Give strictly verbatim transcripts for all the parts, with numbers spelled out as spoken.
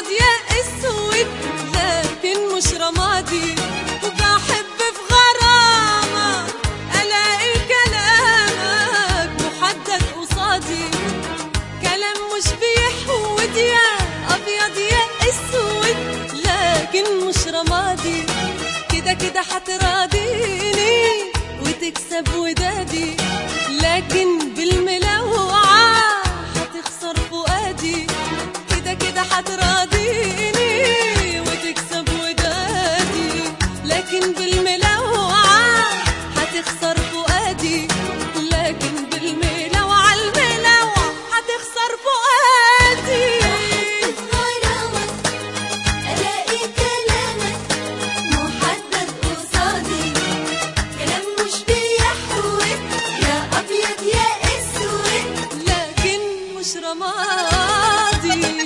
ابيض يا اسود لكن مش رمادي. وبحب في غرامك الاقي كلامك محدد قصادي، كلام مش بيحود يا ابيض يا اسود لكن مش رمادي. كده كده هتراضيني وتكسب ودادي، لكن بالملوعة هتخسر فؤادي. كده كده هتراضيني وتكسب ودادي، لكن بالملوعة هتخسر فؤادي. لكن بالملوعة الملوعة هتخسر فؤادي. رمادي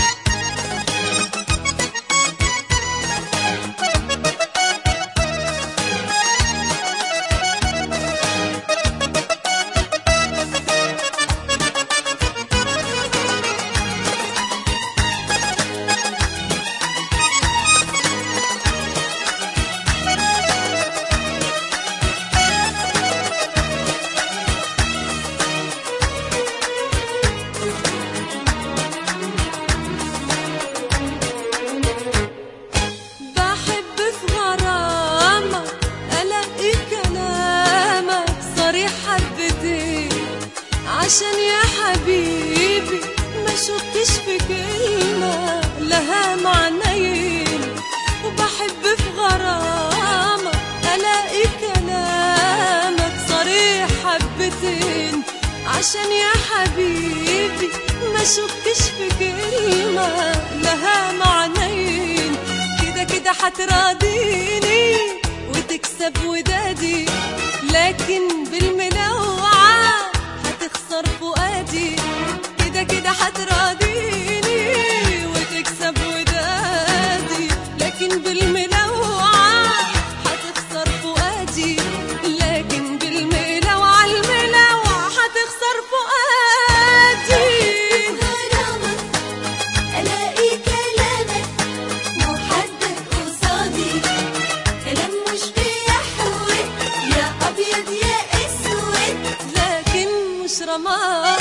عشان يا حبيبي ما شكش في كلمة لها معنيين. وبحب في غرامك ألاقي كلامك صريح حبتين، عشان يا حبيبي ما شكش في كلمة لها معنيين. كده كده هتراضيني وتكسب ودادي، لكن بالملوعة هتخسر فؤادي. كده كده هتراضيني وتكسب ودادي، لكن بالملوعة هتخسر فؤادي. لكن بالملوعة الملوعة هتخسر فؤادي. غرامك ألاقي كلامك محدد قصادي، كلام مش بيحود يا أبيض يا أسود لكن مش رمادي.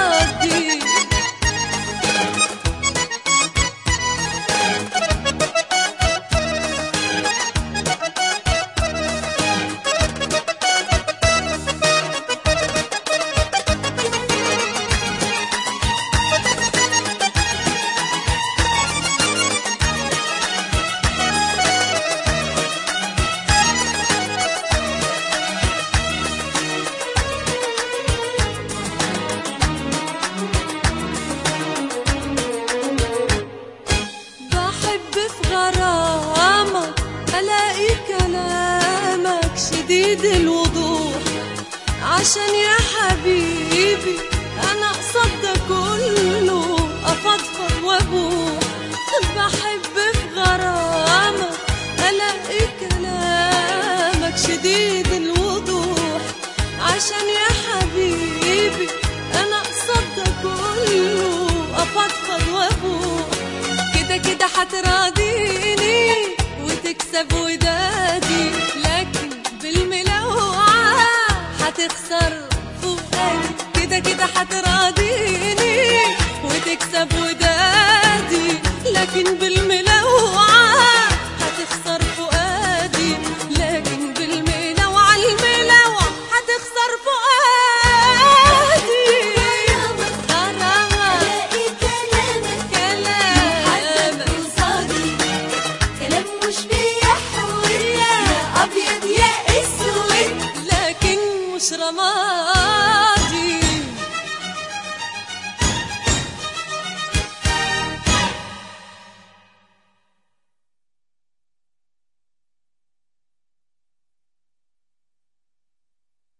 غرامك ألاقي كلامك شديد الوضوح، عشان يا حبيبي أنا قصد ده كله أفضفض وأبوح. بحب في غرامك ألاقي كلامك شديد الوضوح، عشان يا حبيبي أنا قصد ده كله أفضفض وأبوح. كده كده هتراضيني وتكسب ودادي، لكن بالملوعة هتخسر